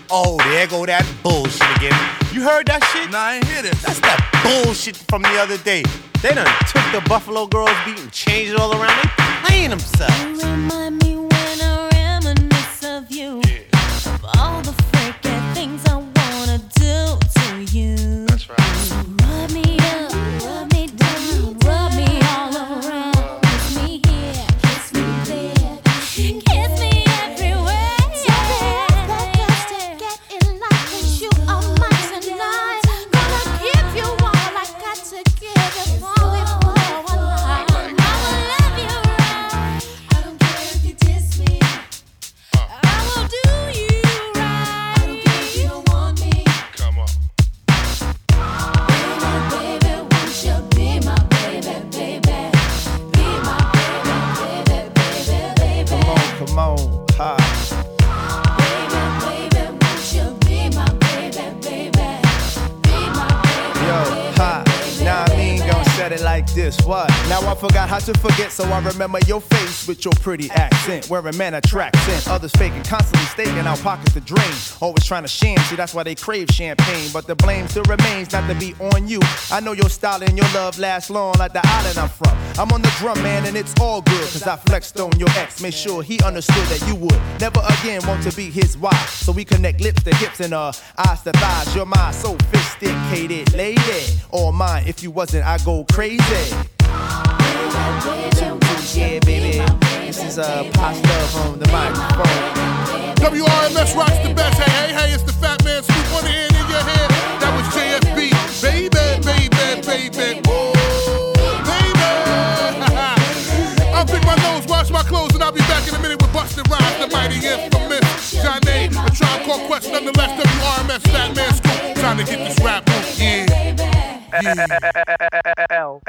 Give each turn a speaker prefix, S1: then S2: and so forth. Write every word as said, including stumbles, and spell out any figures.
S1: Oh, there go that bullshit again. You heard that shit?
S2: Nah, I ain't hear this.
S1: That's that bullshit from the other day. They done took the Buffalo Girls beat and changed it all around. They playing themselves.
S3: You remind me when I reminisce of you. Yeah. Of all the freaking things I wanna do to you.
S2: That's right.
S3: So rub me up, rub me down, rub me all around. Kiss me here, kiss me there, kiss me everywhere.
S4: Like this, what? Now I forgot how to forget, so I remember your face with your pretty accent. Where a man attracts in, others faking, constantly staking our pockets to drain. Always trying to sham, see that's why they crave champagne. But the blame still remains not to be on you. I know your style and your love lasts long like the island I'm from. I'm on the drum, man, and it's all good, cause I flexed on your ex. Made sure he understood that you would never again want to be his wife. So we connect lips to hips and uh eyes to thighs. You're my sophisticated lady. All mine, if you wasn't, I go crazy. Yeah, baby. This is uh, pasta from the microphone.
S2: W R M S rocks the best. Hey, hey, hey, it's the Fat Man Scoop on the hand in your head. That was J F B. Baby, baby, baby. Woo, baby. I'll pick my nose, wash my clothes, and I'll be back in a minute with Bustin' Rhymes, the mighty infamous Johnny. A Tribe Called Quest, nonetheless. W R M S Fat Man Scoop. Time to get this rap on, yeah. Yeah.